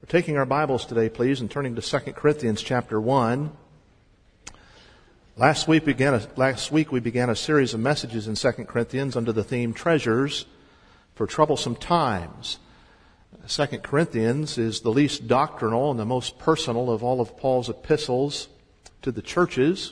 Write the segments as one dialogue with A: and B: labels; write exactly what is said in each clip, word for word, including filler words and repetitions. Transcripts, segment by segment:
A: We're taking our Bibles today, please, and turning to Second Corinthians chapter one. Last week, we began a, last week we began a series of messages in Second Corinthians under the theme Treasures for Troublesome Times. Second Corinthians is the least doctrinal and the most personal of all of Paul's epistles to the churches.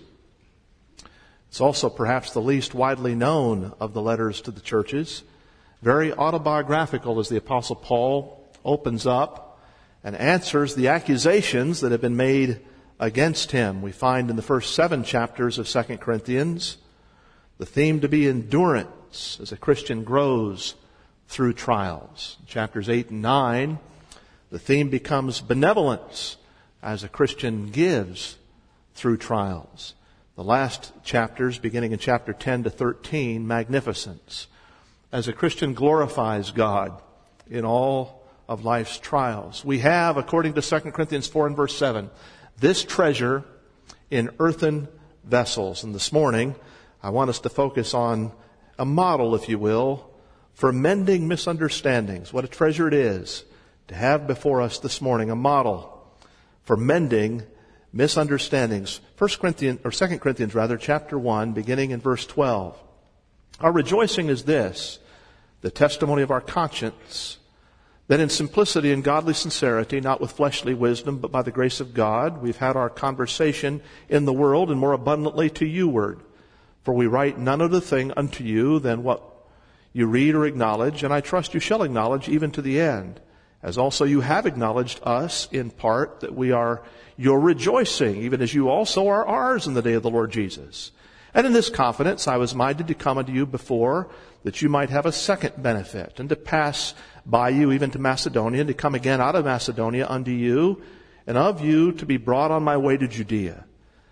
A: It's also perhaps the least widely known of the letters to the churches. Very autobiographical as the Apostle Paul opens up and answers the accusations that have been made against him. We find in the first seven chapters of Second Corinthians the theme to be endurance as a Christian grows through trials. In chapters eight and nine, the theme becomes benevolence as a Christian gives through trials. The last chapters, beginning in chapter ten to thirteen, magnificence as a Christian glorifies God in all of life's trials. We have, according to Second Corinthians four and verse seven, this treasure in earthen vessels. And this morning, I want us to focus on a model, if you will, for mending misunderstandings. What a treasure it is to have before us this morning a model for mending misunderstandings. First Corinthians, or Second Corinthians rather, chapter one, beginning in verse twelve. Our rejoicing is this, the testimony of our conscience, that in simplicity and godly sincerity, not with fleshly wisdom, but by the grace of God, we've had our conversation in the world, and more abundantly to you-ward. For we write none other thing unto you than what you read or acknowledge, and I trust you shall acknowledge even to the end, as also you have acknowledged us in part, that we are your rejoicing, even as you also are ours in the day of the Lord Jesus. And in this confidence I was minded to come unto you before, that you might have a second benefit, and to pass by you even to Macedonia, and to come again out of Macedonia unto you, and of you to be brought on my way to Judea.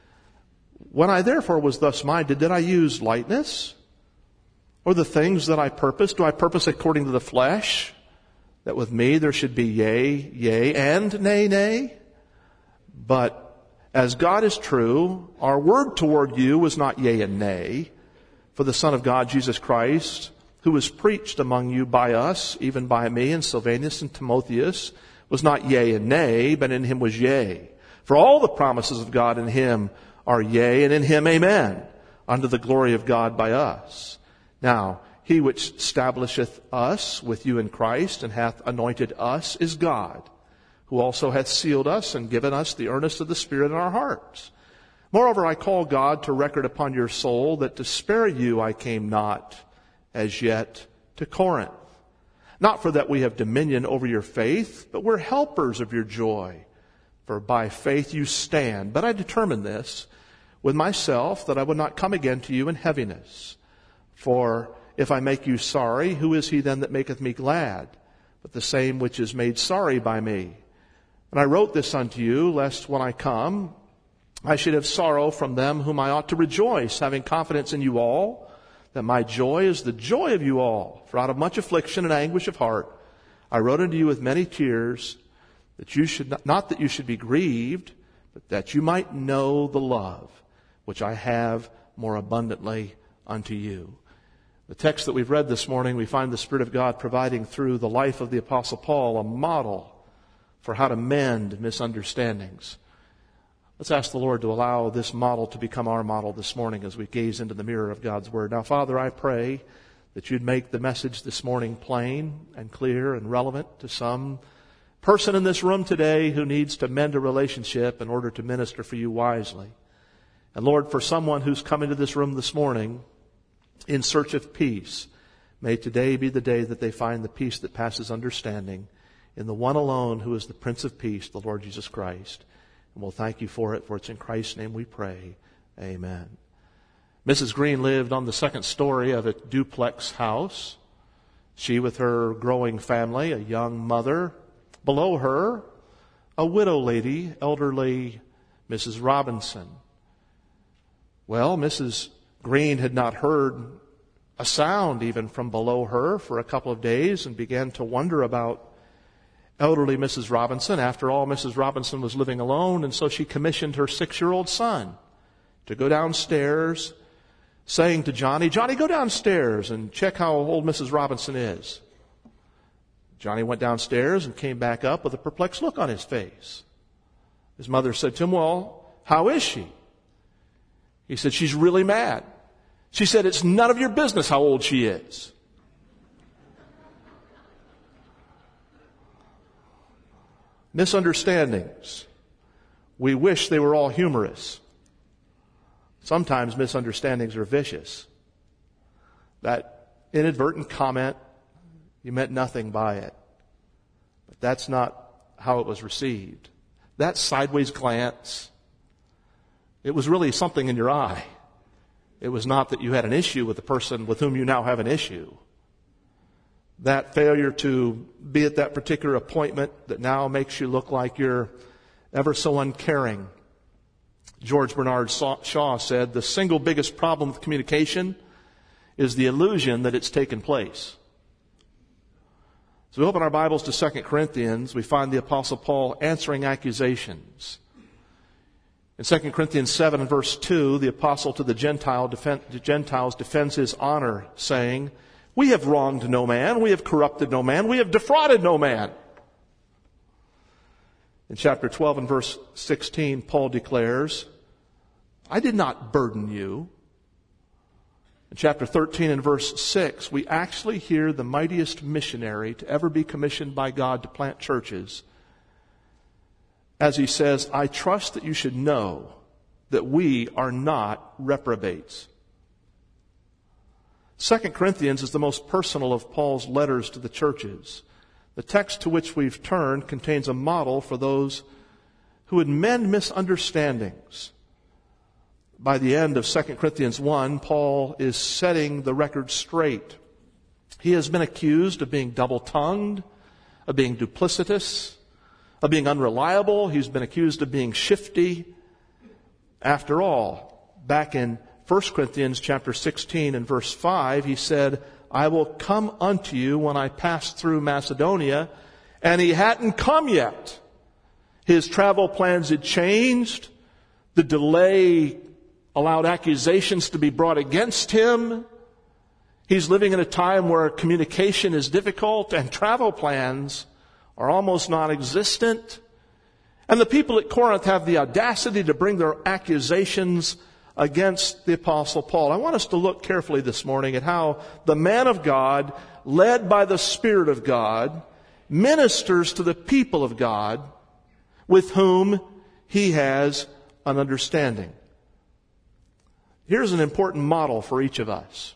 A: When I therefore was thus minded, did I use lightness? Or the things that I purpose? Do I purpose according to the flesh, that with me there should be yea, yea, and nay, nay? But as God is true, our word toward you was not yea and nay, for the Son of God, Jesus Christ, who was preached among you by us, even by me and Silvanus and Timotheus, was not yea and nay, but in him was yea. For all the promises of God in him are yea, and in him amen, unto the glory of God by us. Now, he which establisheth us with you in Christ, and hath anointed us, is God, who also hath sealed us and given us the earnest of the Spirit in our hearts. Moreover, I call God to record upon your soul that to spare you I came not as yet to Corinth. Not for that we have dominion over your faith, but we're helpers of your joy. For by faith you stand. But I determined this with myself, that I would not come again to you in heaviness. For if I make you sorry, who is he then that maketh me glad? But the same which is made sorry by me. And I wrote this unto you, lest when I come, I should have sorrow from them whom I ought to rejoice, having confidence in you all, that my joy is the joy of you all. For out of much affliction and anguish of heart, I wrote unto you with many tears, that you should not, not that you should be grieved, but that you might know the love which I have more abundantly unto you. The text that we've read this morning, we find the Spirit of God providing through the life of the Apostle Paul a model for how to mend misunderstandings. Let's ask the Lord to allow this model to become our model this morning as we gaze into the mirror of God's Word. Now, Father, I pray that you'd make the message this morning plain and clear and relevant to some person in this room today who needs to mend a relationship in order to minister for you wisely. And Lord, for someone who's come into this room this morning in search of peace, may today be the day that they find the peace that passes understanding in the one alone who is the Prince of Peace, the Lord Jesus Christ. And we'll thank you for it, for it's in Christ's name we pray. Amen. Missus Green lived on the second story of a duplex house. She with her growing family, a young mother. Below her, a widow lady, elderly Missus Robinson. Well, Missus Green had not heard a sound even from below her for a couple of days and began to wonder about elderly Missus Robinson. After all, Missus Robinson was living alone, and so she commissioned her six-year-old son to go downstairs, saying to Johnny, Johnny, go downstairs and check how old Missus Robinson is. Johnny went downstairs and came back up with a perplexed look on his face. His mother said to him, "Well, how is she?" He said, "She's really mad." She said, "It's none of your business how old she is." Misunderstandings. We wish they were all humorous. Sometimes misunderstandings are vicious. That inadvertent comment, you meant nothing by it. But that's not how it was received. That sideways glance, it was really something in your eye. It was not that you had an issue with the person with whom you now have an issue. That failure to be at that particular appointment that now makes you look like you're ever so uncaring. George Bernard Shaw said, "The single biggest problem with communication is the illusion that it's taken place." So we open our Bibles to Second Corinthians. We find the Apostle Paul answering accusations. In Second Corinthians seven and verse two, the Apostle to the Gentile defend, the Gentiles defends his honor, saying, "We have wronged no man, we have corrupted no man, we have defrauded no man." In chapter twelve and verse sixteen, Paul declares, "I did not burden you." In chapter thirteen and verse six, we actually hear the mightiest missionary to ever be commissioned by God to plant churches, as he says, "I trust that you should know that we are not reprobates." Second Corinthians is the most personal of Paul's letters to the churches. The text to which we've turned contains a model for those who would mend misunderstandings. By the end of Second Corinthians one, Paul is setting the record straight. He has been accused of being double-tongued, of being duplicitous, of being unreliable. He's been accused of being shifty. After all, back in First Corinthians chapter sixteen and verse five, he said, "I will come unto you when I pass through Macedonia," and he hadn't come yet. His travel plans had changed. The delay allowed accusations to be brought against him. He's living in a time where communication is difficult and travel plans are almost non-existent. And the people at Corinth have the audacity to bring their accusations against the Apostle Paul. I want us to look carefully this morning at how the man of God, led by the Spirit of God, ministers to the people of God with whom he has an understanding. Here's an important model for each of us.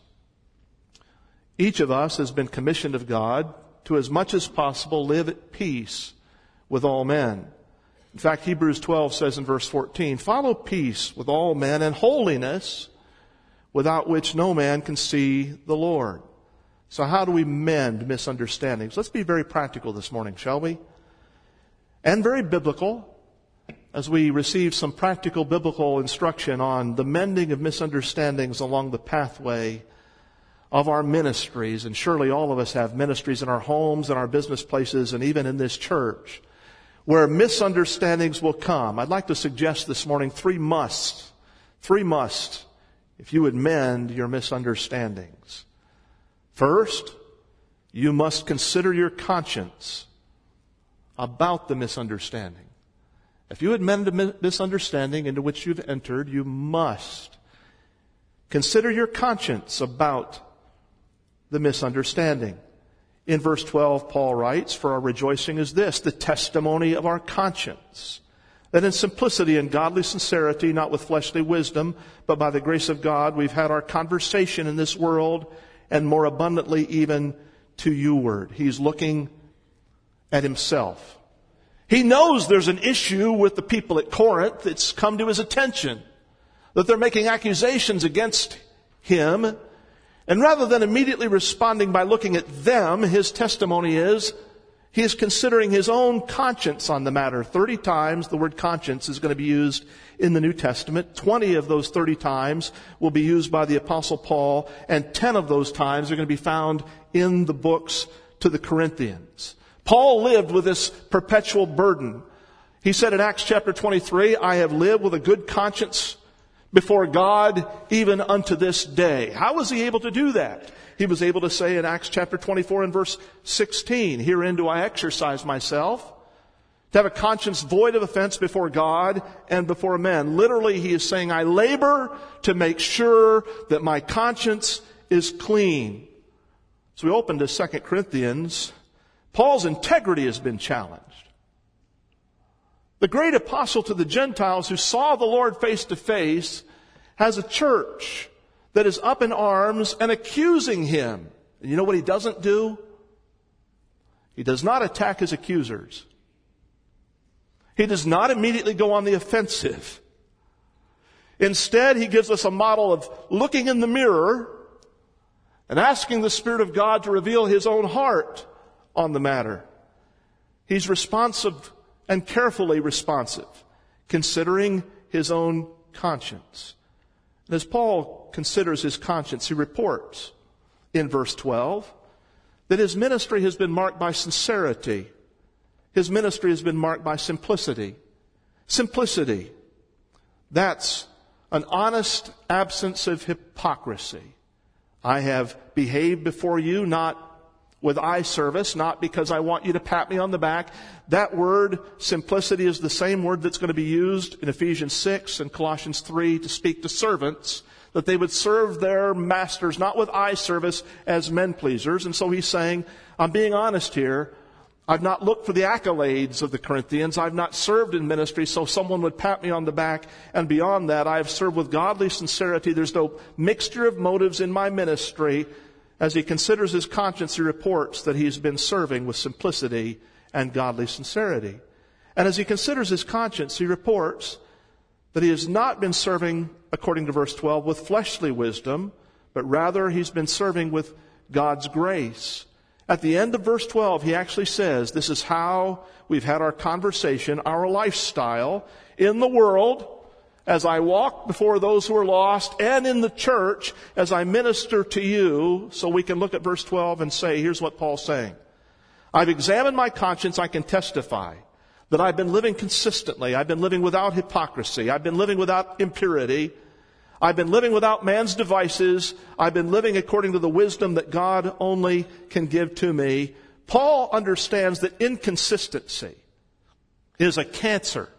A: Each of us has been commissioned of God to, as much as possible, live at peace with all men. In fact, Hebrews twelve says in verse fourteen, "Follow peace with all men and holiness, without which no man can see the Lord." So how do we mend misunderstandings? Let's be very practical this morning, shall we? And very biblical, as we receive some practical biblical instruction on the mending of misunderstandings along the pathway of our ministries. And surely all of us have ministries in our homes, in our business places, and even in this church, where misunderstandings will come. I'd like to suggest this morning three musts. Three musts, if you would mend your misunderstandings. First, you must consider your conscience about the misunderstanding. If you would mend a misunderstanding into which you've entered, you must consider your conscience about the misunderstanding. In verse twelve, Paul writes, "For our rejoicing is this, the testimony of our conscience, that in simplicity and godly sincerity, not with fleshly wisdom, but by the grace of God, we've had our conversation in this world, and more abundantly even to youward." He's looking at himself. He knows there's an issue with the people at Corinth that's come to his attention, that they're making accusations against him. And rather than immediately responding by looking at them, his testimony is he is considering his own conscience on the matter. Thirty times the word conscience is going to be used in the New Testament. Twenty of those thirty times will be used by the Apostle Paul, and ten of those times are going to be found in the books to the Corinthians. Paul lived with this perpetual burden. He said in Acts chapter twenty-three, "I have lived with a good conscience before God even unto this day. How was he able to do that? He was able to say in Acts chapter twenty-four and verse sixteen, herein do I exercise myself, to have a conscience void of offense before God and before men. Literally, he is saying, I labor to make sure that my conscience is clean. So we open to Second Corinthians. Paul's integrity has been challenged. The great apostle to the Gentiles who saw the Lord face to face has a church that is up in arms and accusing him. And you know what he doesn't do? He does not attack his accusers. He does not immediately go on the offensive. Instead, he gives us a model of looking in the mirror and asking the Spirit of God to reveal his own heart on the matter. He's responsive and carefully responsive, considering his own conscience. And as Paul considers his conscience, he reports in verse twelve that his ministry has been marked by sincerity. His ministry has been marked by simplicity. Simplicity. That's an honest absence of hypocrisy. I have behaved before you not with eye service, not because I want you to pat me on the back. That word, simplicity, is the same word that's going to be used in Ephesians six and Colossians three to speak to servants, that they would serve their masters not with eye service as men pleasers. And so he's saying, I'm being honest here. I've not looked for the accolades of the Corinthians. I've not served in ministry so someone would pat me on the back. And beyond that, I have served with godly sincerity. There's no mixture of motives in my ministry. As he considers his conscience, he reports that he's been serving with simplicity and godly sincerity. And as he considers his conscience, he reports that he has not been serving, according to verse twelve, with fleshly wisdom, but rather he's been serving with God's grace. At the end of verse twelve, he actually says, this is how we've had our conversation, our lifestyle in the world, as I walk before those who are lost, and in the church as I minister to you. So we can look at verse twelve and say, here's what Paul's saying. I've examined my conscience. I can testify that I've been living consistently. I've been living without hypocrisy. I've been living without impurity. I've been living without man's devices. I've been living according to the wisdom that God only can give to me. Paul understands that inconsistency is a cancer.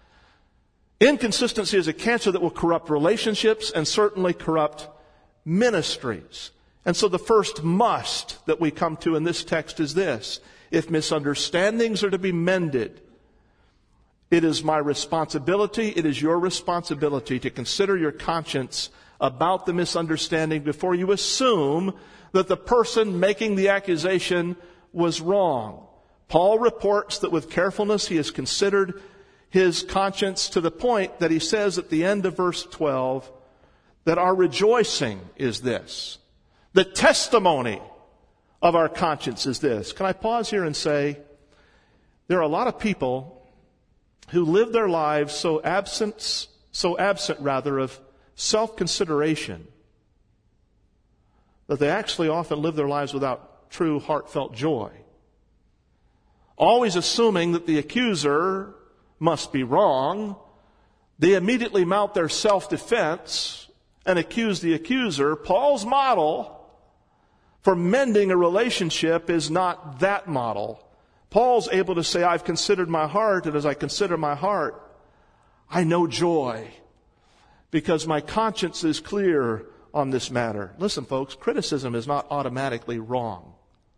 A: Inconsistency is a cancer that will corrupt relationships and certainly corrupt ministries. And so the first must that we come to in this text is this. If misunderstandings are to be mended, it is my responsibility, it is your responsibility to consider your conscience about the misunderstanding before you assume that the person making the accusation was wrong. Paul reports that with carefulness he has considered his conscience to the point that he says at the end of verse twelve that our rejoicing is this. The testimony of our conscience is this. Can I pause here and say, there are a lot of people who live their lives so absent, so absent rather of self-consideration that they actually often live their lives without true heartfelt joy. Always assuming that the accuser must be wrong, they immediately mount their self-defense and accuse the accuser. Paul's model for mending a relationship is not that model. Paul's able to say, I've considered my heart, and as I consider my heart, I know joy because my conscience is clear on this matter. Listen, folks, criticism is not automatically wrong.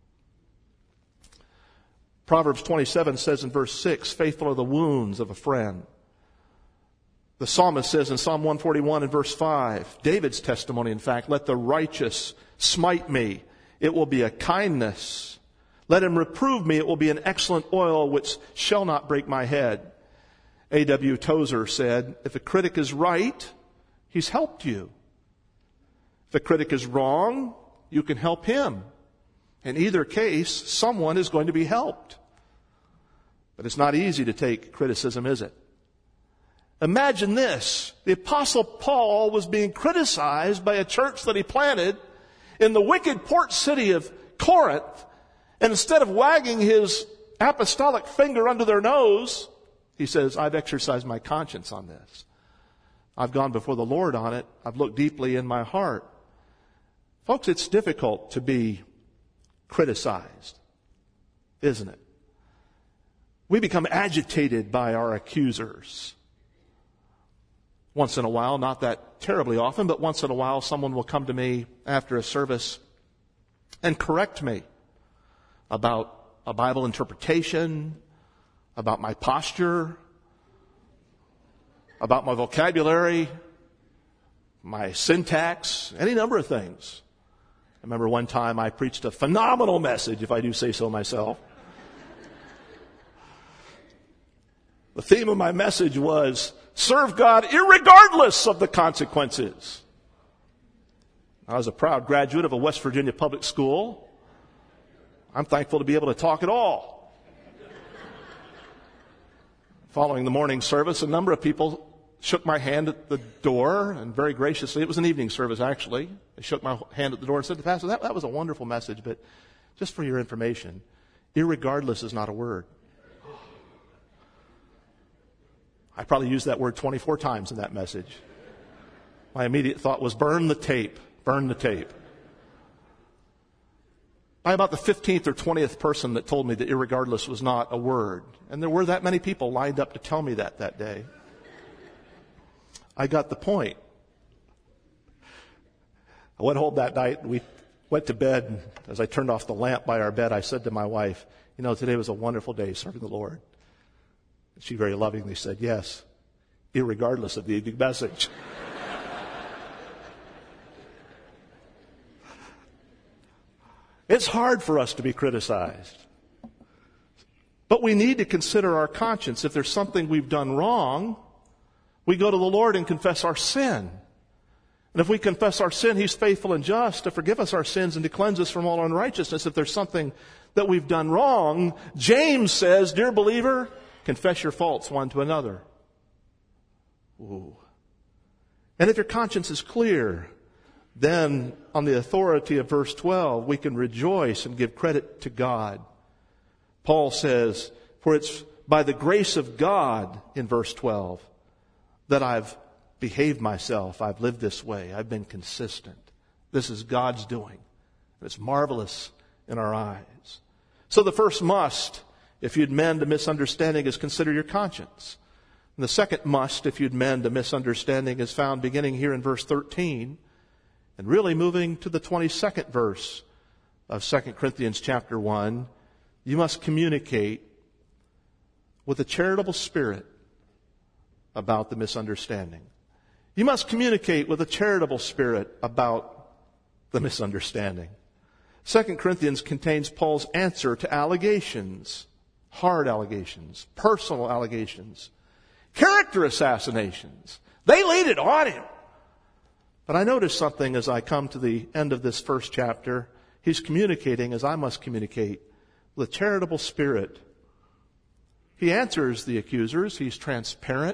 A: Proverbs twenty-seven says in verse six, faithful are the wounds of a friend. The psalmist says in Psalm one forty-one and verse five, David's testimony, in fact, let the righteous smite me. It will be a kindness. Let him reprove me. It will be an excellent oil which shall not break my head. A W Tozer said, if a critic is right, he's helped you. If a critic is wrong, you can help him. In either case, someone is going to be helped. But it's not easy to take criticism, is it? Imagine this. The Apostle Paul was being criticized by a church that he planted in the wicked port city of Corinth. And instead of wagging his apostolic finger under their nose, he says, I've exercised my conscience on this. I've gone before the Lord on it. I've looked deeply in my heart. Folks, it's difficult to be criticized, isn't it? We become agitated by our accusers. Once in a while, not that terribly often, but once in a while, someone will come to me after a service and correct me about a Bible interpretation, about my posture, about my vocabulary, my syntax, any number of things. I remember one time I preached a phenomenal message, if I do say so myself. The theme of my message was, serve God irregardless of the consequences. I was a proud graduate of a West Virginia public school. I'm thankful to be able to talk at all. Following the morning service, a number of people shook my hand at the door, and very graciously, it was an evening service actually, they shook my hand at the door and said, Pastor, that, that was a wonderful message, but just for your information, irregardless is not a word. I probably used that word twenty-four times in that message. My immediate thought was, burn the tape, burn the tape. By about the fifteenth or twentieth person that told me that irregardless was not a word, and there were that many people lined up to tell me that that day, I got the point. I went home that night, we went to bed, and as I turned off the lamp by our bed, I said to my wife, you know, today was a wonderful day serving the Lord. She very lovingly said, yes, irregardless of the evening message. It's hard for us to be criticized. But we need to consider our conscience. If there's something we've done wrong, we go to the Lord and confess our sin. And if we confess our sin, He's faithful and just to forgive us our sins and to cleanse us from all unrighteousness. If there's something that we've done wrong, James says, dear believer, confess your faults one to another. Ooh. And if your conscience is clear, then on the authority of verse twelve, we can rejoice and give credit to God. Paul says, for it's by the grace of God, in verse twelve, that I've behaved myself. I've lived this way. I've been consistent. This is God's doing. It's marvelous in our eyes. So the first must, if you'd mend a misunderstanding, is consider your conscience. And the second must, if you'd mend a misunderstanding, is found beginning here in verse thirteen and really moving to the twenty-second verse of Second Corinthians chapter one. You must communicate with a charitable spirit about the misunderstanding. You must communicate with a charitable spirit about the misunderstanding. Second Corinthians contains Paul's answer to allegations. Hard allegations, personal allegations, character assassinations. They laid it on him. But I noticed something as I come to the end of this first chapter. He's communicating as I must communicate with a charitable spirit. He answers the accusers. He's transparent.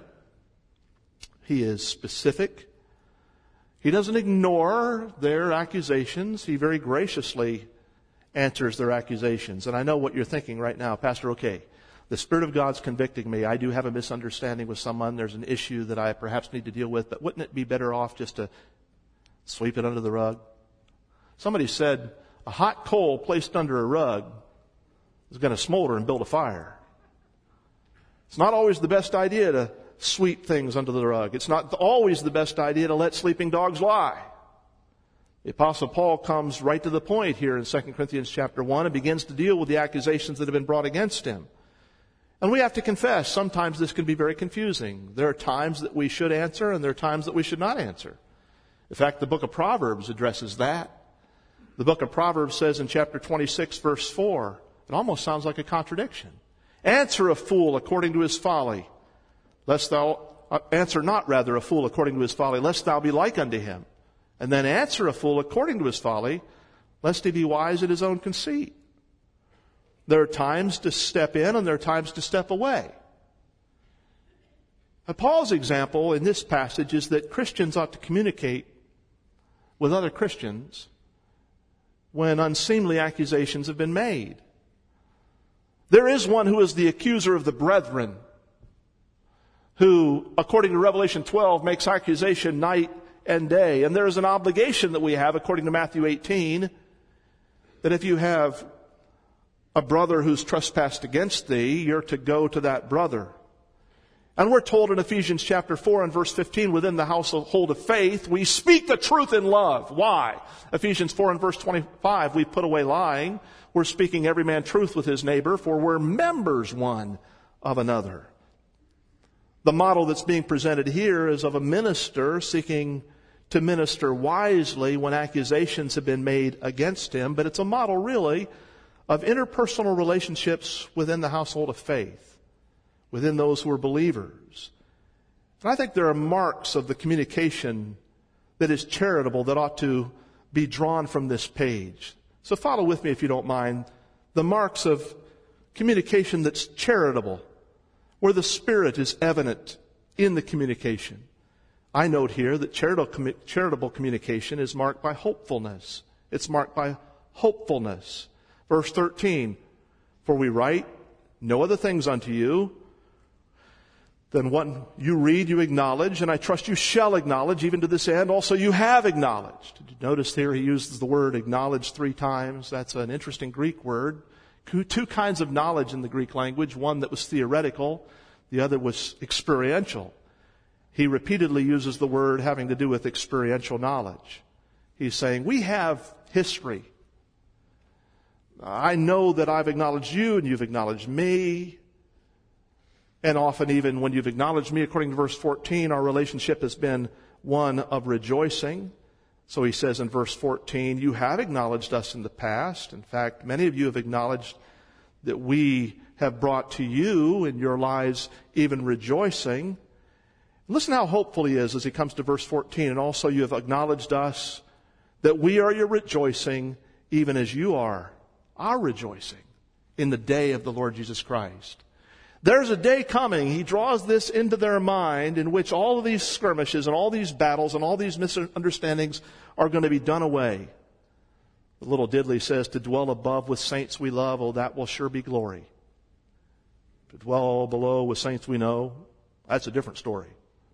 A: He is specific. He doesn't ignore their accusations. He very graciously answers their accusations. And I know what you're thinking right now, Pastor, okay, the Spirit of God's convicting me. I do have a misunderstanding with someone. There's an issue that I perhaps need to deal with, but wouldn't it be better off just to sweep it under the rug? Somebody said a hot coal placed under a rug is going to smolder and build a fire. It's not always the best idea to sweep things under the rug. It's not always the best idea to let sleeping dogs lie. The Apostle Paul comes right to the point here in Second Corinthians chapter one and begins to deal with the accusations that have been brought against him. And we have to confess, sometimes this can be very confusing. There are times that we should answer and there are times that we should not answer. In fact, the book of Proverbs addresses that. The book of Proverbs says in chapter twenty-six, verse four, it almost sounds like a contradiction. Answer a fool according to his folly, lest thou, uh, answer not rather a fool according to his folly, lest thou be like unto him. And then answer a fool according to his folly, lest he be wise in his own conceit. There are times to step in and there are times to step away. Now, Paul's example in this passage is that Christians ought to communicate with other Christians when unseemly accusations have been made. There is one who is the accuser of the brethren. who, according to Revelation twelve, makes accusation night and day. And there is an obligation that we have, according to Matthew eighteen, that if you have a brother who's trespassed against thee, you're to go to that brother. And we're told in Ephesians chapter four and verse fifteen, within the household of faith, we speak the truth in love. Why? Ephesians four and verse twenty-five, we put away lying. We're speaking every man truth with his neighbor, for we're members one of another. The model that's being presented here is of a minister seeking to minister wisely when accusations have been made against him, but it's a model really of interpersonal relationships within the household of faith, within those who are believers. And I think there are marks of the communication that is charitable that ought to be drawn from this page. So follow with me, if you don't mind, the marks of communication that's charitable, where the Spirit is evident in the communication. I note here that charitable, charitable communication is marked by hopefulness. It's marked by hopefulness. Verse thirteen, for we write no other things unto you than what you read, you acknowledge, and I trust you shall acknowledge, even to this end. Also you have acknowledged. Notice here he uses the word acknowledge three times. That's an interesting Greek word. Two kinds of knowledge in the Greek language. One that was theoretical. The other was experiential. He repeatedly uses the word having to do with experiential knowledge. He's saying, we have history. I know that I've acknowledged you and you've acknowledged me. And often even when you've acknowledged me, according to verse fourteen, our relationship has been one of rejoicing. So he says in verse fourteen, you have acknowledged us in the past. In fact, many of you have acknowledged that we have brought to you in your lives even rejoicing. Listen how hopeful he is as he comes to verse fourteen. And also you have acknowledged us that we are your rejoicing, even as you are our rejoicing in the day of the Lord Jesus Christ. There's a day coming, he draws this into their mind, in which all of these skirmishes and all these battles and all these misunderstandings are going to be done away. The little diddley says, to dwell above with saints we love, oh, that will sure be glory. To dwell below with saints we know, that's a different story.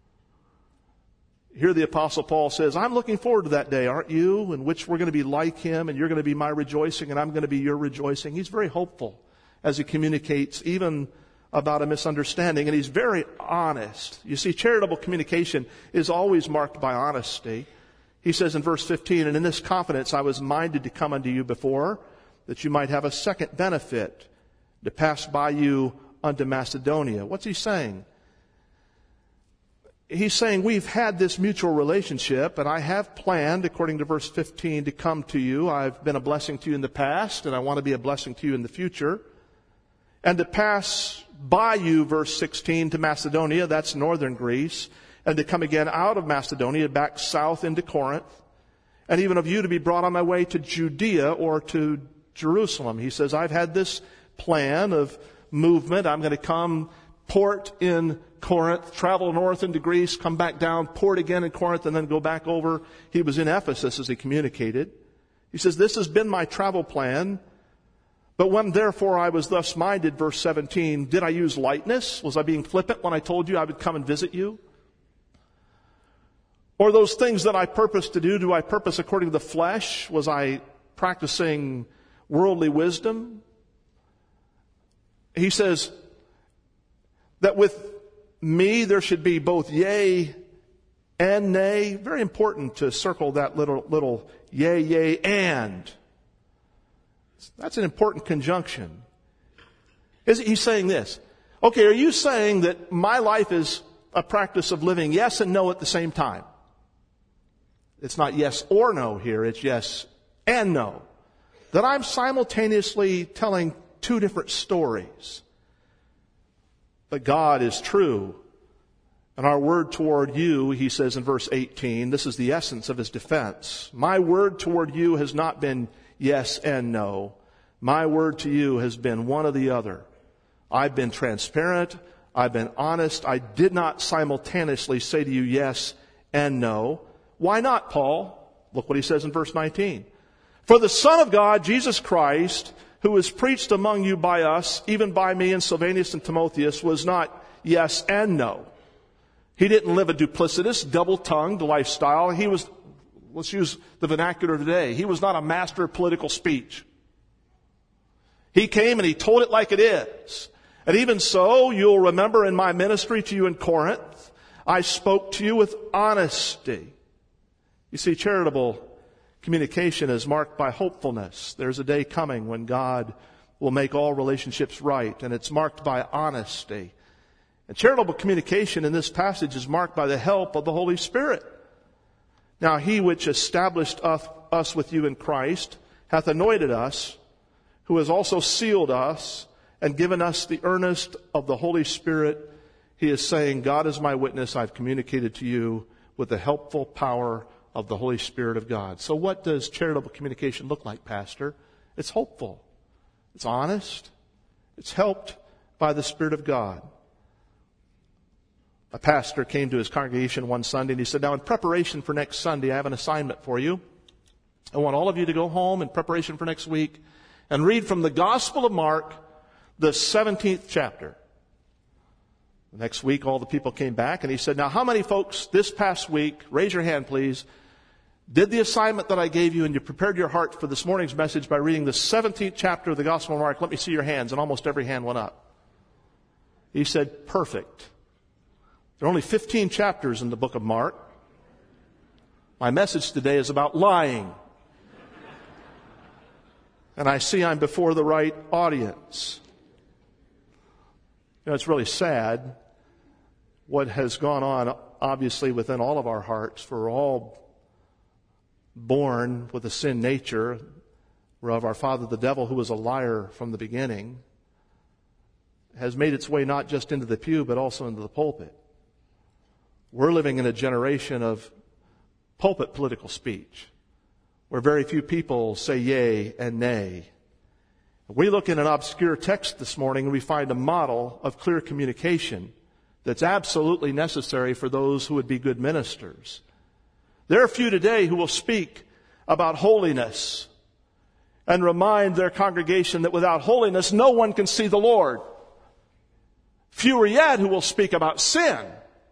A: Here the Apostle Paul says, I'm looking forward to that day, aren't you? In which we're going to be like him, and you're going to be my rejoicing, and I'm going to be your rejoicing. He's very hopeful as he communicates even about a misunderstanding, and he's very honest. You see, charitable communication is always marked by honesty. He says in verse fifteen, and in this confidence I was minded to come unto you before, that you might have a second benefit, to pass by you unto Macedonia. What's he saying? He's saying we've had this mutual relationship, and I have planned, according to verse fifteen, to come to you. I've been a blessing to you in the past, and I want to be a blessing to you in the future. And to pass by you, verse sixteen, to Macedonia, that's northern Greece, and to come again out of Macedonia back south into Corinth, and even of you to be brought on my way to Judea or to Jerusalem. He says, I've had this plan of movement. I'm going to come port in Corinth, travel north into Greece, come back down, port again in Corinth, and then go back over. He was in Ephesus as he communicated. He says, this has been my travel plan. But when therefore I was thus minded, verse seventeen, did I use lightness? Was I being flippant when I told you I would come and visit you? Or those things that I purposed to do, do I purpose according to the flesh? Was I practicing worldly wisdom? He says that with me there should be both yea and nay. Very important to circle that little, little yea, yea, and. That's an important conjunction. He's saying this. Okay, are you saying that my life is a practice of living yes and no at the same time? It's not yes or no here, it's yes and no. That I'm simultaneously telling two different stories. But God is true. And our word toward you, he says in verse eighteen, this is the essence of his defense. My word toward you has not been yes and no. My word to you has been one or the other. I've been transparent. I've been honest. I did not simultaneously say to you yes and no. Why not, Paul? Look what he says in verse nineteen. For the Son of God, Jesus Christ, who was preached among you by us, even by me and Silvanus and Timotheus, was not yes and no. He didn't live a duplicitous, double-tongued lifestyle. He was, let's use the vernacular today, he was not a master of political speech. He came and he told it like it is. And even so, you'll remember in my ministry to you in Corinth, I spoke to you with honesty. You see, charitable communication is marked by hopefulness. There's a day coming when God will make all relationships right, and it's marked by honesty. And charitable communication in this passage is marked by the help of the Holy Spirit. Now, he which established us, us with you in Christ hath anointed us, who has also sealed us and given us the earnest of the Holy Spirit. He is saying, God is my witness, I've communicated to you with the helpful power of the Holy Spirit of God. So what does charitable communication look like, Pastor? It's hopeful. It's honest. It's helped by the Spirit of God. A pastor came to his congregation one Sunday and he said, now in preparation for next Sunday, I have an assignment for you. I want all of you to go home in preparation for next week and read from the Gospel of Mark, the seventeenth chapter. Next week, all the people came back and he said, now how many folks this past week, raise your hand please, did the assignment that I gave you and you prepared your heart for this morning's message by reading the seventeenth chapter of the Gospel of Mark? Let me see your hands. And almost every hand went up. He said, perfect. There are only fifteen chapters in the book of Mark. My message today is about lying. And I see I'm before the right audience. You know, it's really sad what has gone on, obviously, within all of our hearts. For we're all born with a sin nature. We're of our father the devil, who was a liar from the beginning, has made its way not just into the pew, but also into the pulpit. We're living in a generation of pulpit political speech, where very few people say yea and nay. We look in an obscure text this morning and we find a model of clear communication that's absolutely necessary for those who would be good ministers. There are few today who will speak about holiness and remind their congregation that without holiness no one can see the Lord. Fewer yet who will speak about sin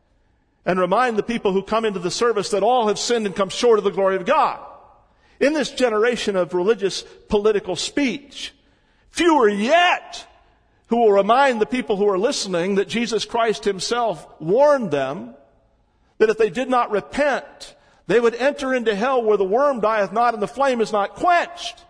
A: and remind the people who come into the service that all have sinned and come short of the glory of God. In this generation of religious political speech, fewer yet who will remind the people who are listening that Jesus Christ himself warned them that if they did not repent, they would enter into hell where the worm dieth not and the flame is not quenched.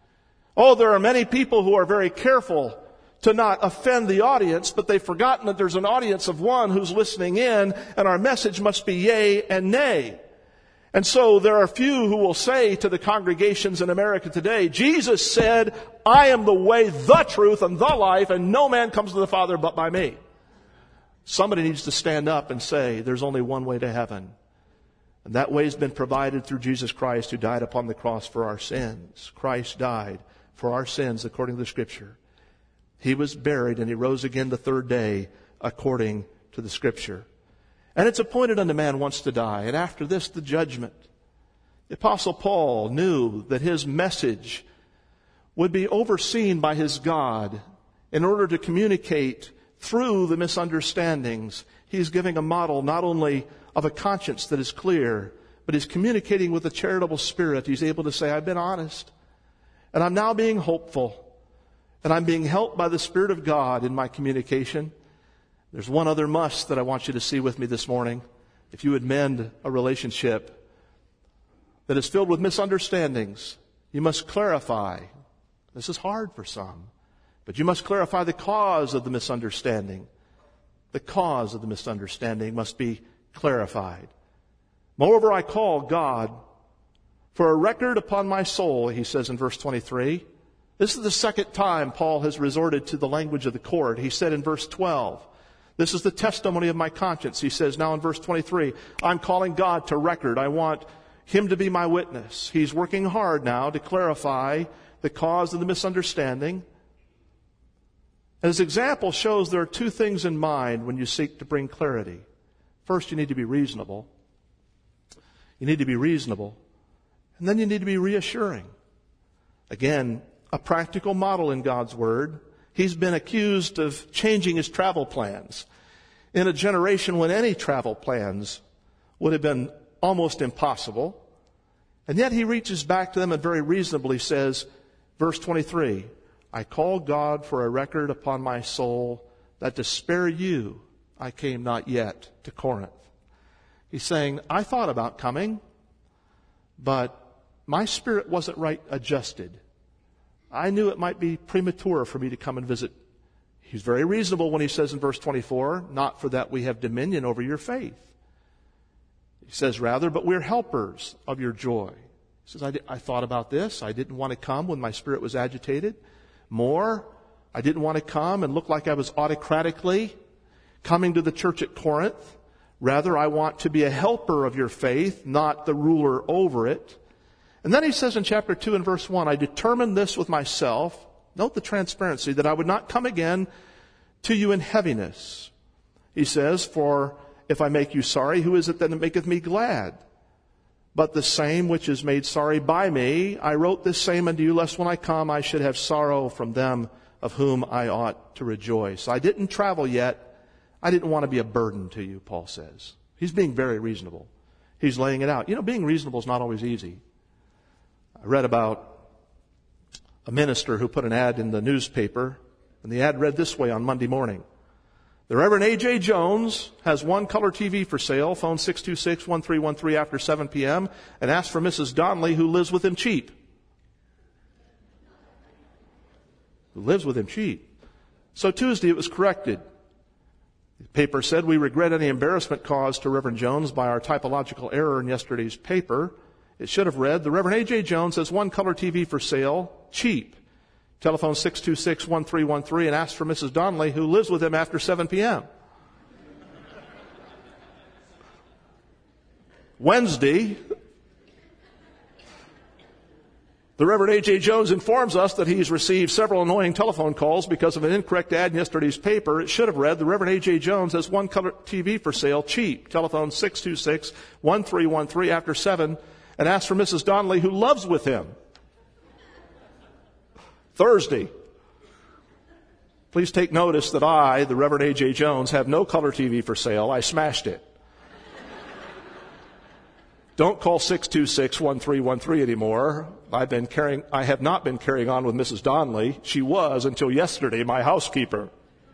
A: Oh, there are many people who are very careful to not offend the audience, but they've forgotten that there's an audience of one who's listening in, and our message must be yea and nay. And so there are few who will say to the congregations in America today, Jesus said, I am the way, the truth, and the life, and no man comes to the Father but by me. Somebody needs to stand up and say, there's only one way to heaven. And that way has been provided through Jesus Christ, who died upon the cross for our sins. Christ died for our sins according to the Scripture. He was buried and he rose again the third day according to the Scripture. And it's appointed unto man once to die, and after this the judgment. The Apostle Paul knew that his message would be overseen by his God in order to communicate through the misunderstandings. He's giving a model not only of a conscience that is clear, but he's communicating with a charitable spirit. He's able to say, I've been honest, and I'm now being hopeful, and I'm being helped by the Spirit of God in my communication. There's one other must that I want you to see with me this morning. If you would mend a relationship that is filled with misunderstandings, you must clarify. This is hard for some, but you must clarify the cause of the misunderstanding. The cause of the misunderstanding must be clarified. Moreover, I call God for a record upon my soul, he says in verse twenty-three. This is the second time Paul has resorted to the language of the court. He said in verse twelve, this is the testimony of my conscience. He says now in verse twenty-three, I'm calling God to record. I want him to be my witness. He's working hard now to clarify the cause of the misunderstanding. And his example shows there are two things in mind when you seek to bring clarity. First, you need to be reasonable. You need to be reasonable. And then you need to be reassuring. Again, a practical model in God's Word. He's been accused of changing his travel plans. in a generation when any travel plans would have been almost impossible. And yet he reaches back to them and very reasonably says, verse twenty-three, I call God for a record upon my soul that to spare you I came not yet to Corinth. He's saying, I thought about coming, but my spirit wasn't right adjusted. I knew it might be premature for me to come and visit. He's very reasonable when he says in verse twenty-four, not for that we have dominion over your faith. He says rather, but we're helpers of your joy. He says, I, did, I thought about this. I didn't want to come when my spirit was agitated. More, I didn't want to come and look like I was autocratically coming to the church at Corinth. Rather, I want to be a helper of your faith, not the ruler over it. And then he says in chapter two and verse one, I determined this with myself. Note the transparency, that I would not come again to you in heaviness. He says, for if I make you sorry, who is it that maketh me glad? But the same which is made sorry by me, I wrote this same unto you, lest when I come I should have sorrow from them of whom I ought to rejoice. I didn't travel yet. I didn't want to be a burden to you, Paul says. He's being very reasonable. He's laying it out. You know, being reasonable is not always easy. I read about a minister who put an ad in the newspaper, and the ad read this way on Monday morning. The Reverend A J Jones has one color T V for sale. Phone six two six, one three one three after seven p.m. and ask for Missus Donnelly, who lives with him cheap. Who lives with him cheap. So Tuesday it was corrected. The paper said, we regret any embarrassment caused to Reverend Jones by our typological error in yesterday's paper. It should have read, the Reverend A J Jones has one color T V for sale, cheap. Telephone six two six, one three one three and ask for Missus Donnelly, who lives with him after seven p.m. Wednesday, the Reverend A J Jones informs us that he's received several annoying telephone calls because of an incorrect ad in yesterday's paper. It should have read, the Reverend A J Jones has one color T V for sale, cheap. Telephone six two six, one three one three after seven and ask for Missus Donnelly, who loves with him. Thursday, please take notice that I, the Reverend A J Jones, have no color T V for sale. I smashed it. Don't call six two six, one three one three anymore. I've been carrying, I have not been carrying on with Missus Donnelly. She was, until yesterday, my housekeeper.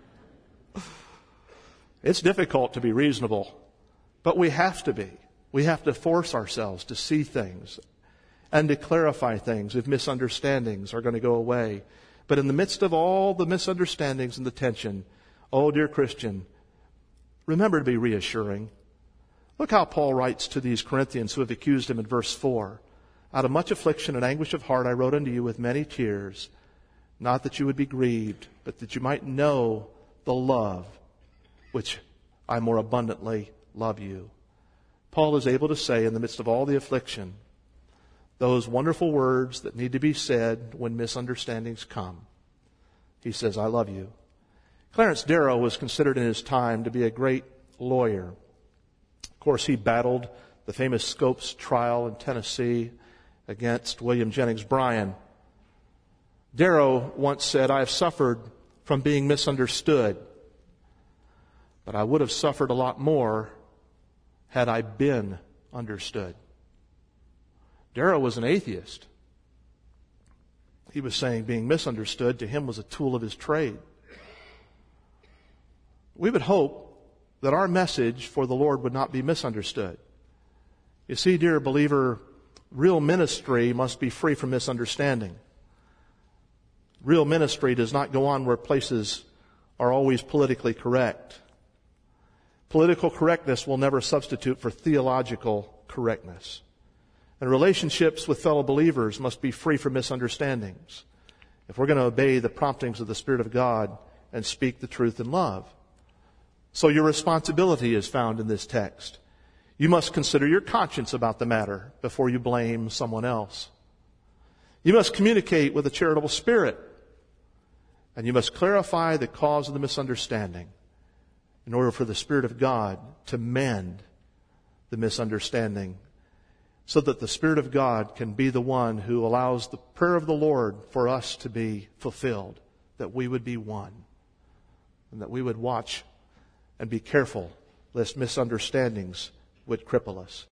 A: It's difficult to be reasonable, but we have to be. We have to force ourselves to see things and to clarify things if misunderstandings are going to go away. But in the midst of all the misunderstandings and the tension, oh, dear Christian, remember to be reassuring. Look how Paul writes to these Corinthians who have accused him in verse four. Out of much affliction and anguish of heart I wrote unto you with many tears, not that you would be grieved, but that you might know the love which I more abundantly love you. Paul is able to say in the midst of all the affliction, those wonderful words that need to be said when misunderstandings come. He says, I love you. Clarence Darrow was considered in his time to be a great lawyer. Of course, he battled the famous Scopes trial in Tennessee against William Jennings Bryan. Darrow once said, I have suffered from being misunderstood, but I would have suffered a lot more had I been understood. Darrow was an atheist. He was saying being misunderstood to him was a tool of his trade. We would hope that our message for the Lord would not be misunderstood. You see, dear believer, real ministry must be free from misunderstanding. Real ministry does not go on where places are always politically correct. Political correctness will never substitute for theological correctness. And relationships with fellow believers must be free from misunderstandings if we're going to obey the promptings of the Spirit of God and speak the truth in love. So your responsibility is found in this text. You must consider your conscience about the matter before you blame someone else. You must communicate with a charitable spirit, and you must clarify the cause of the misunderstanding in order for the Spirit of God to mend the misunderstanding, so that the Spirit of God can be the one who allows the prayer of the Lord for us to be fulfilled, that we would be one, and that we would watch and be careful lest misunderstandings would cripple us.